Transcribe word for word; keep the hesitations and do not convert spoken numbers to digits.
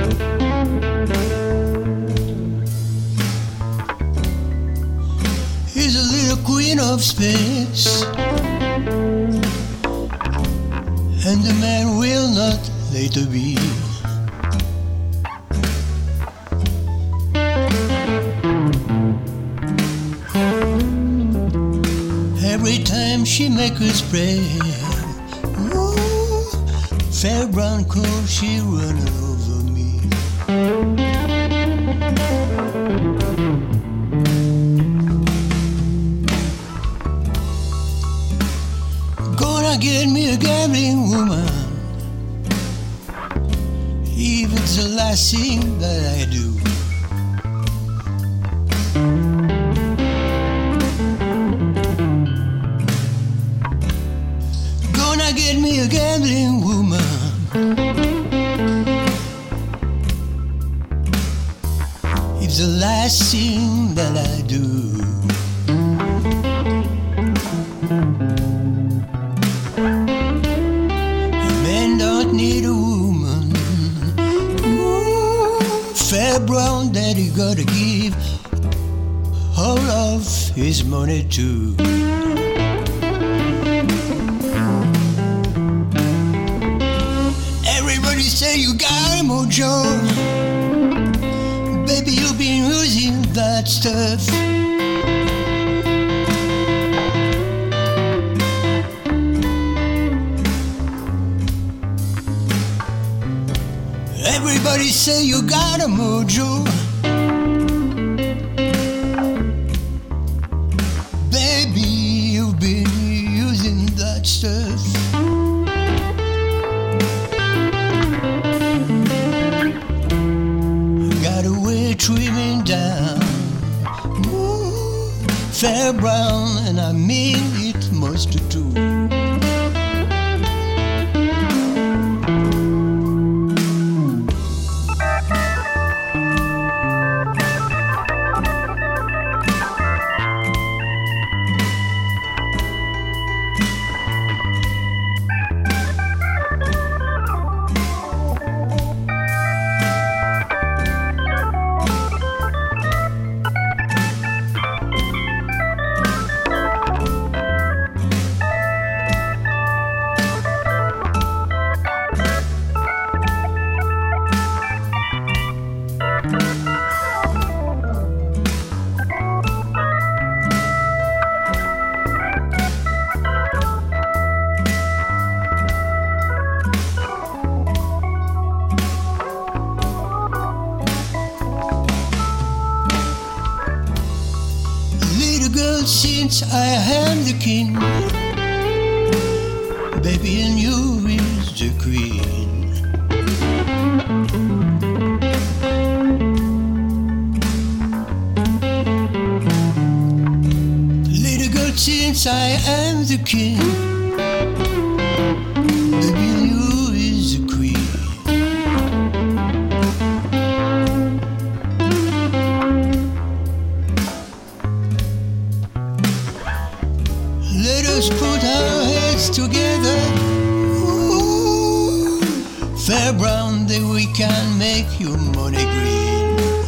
He's a little queen of space, and the man will not later be. Every time she make a spread, ooh, fair brown coal, she run over me. Gonna get me a gambling woman, if it's the last thing that I do. Gonna get me a gambling woman, it's the last thing that I do. A man don't need a woman, ooh, fair brown that he gotta give all of his money to. Everybody say you got a mojo, baby, you've been using that stuff. Everybody say you got a mojo, baby, you've been using that stuff. Got a way trimming down, ooh, fair brown, and I mean it most too. Since I am the king, baby, and you is the queen. Little girl, since I am the king, baby, and you is the queen. Let us put our heads together, ooh, fair brown, that we can make your money green.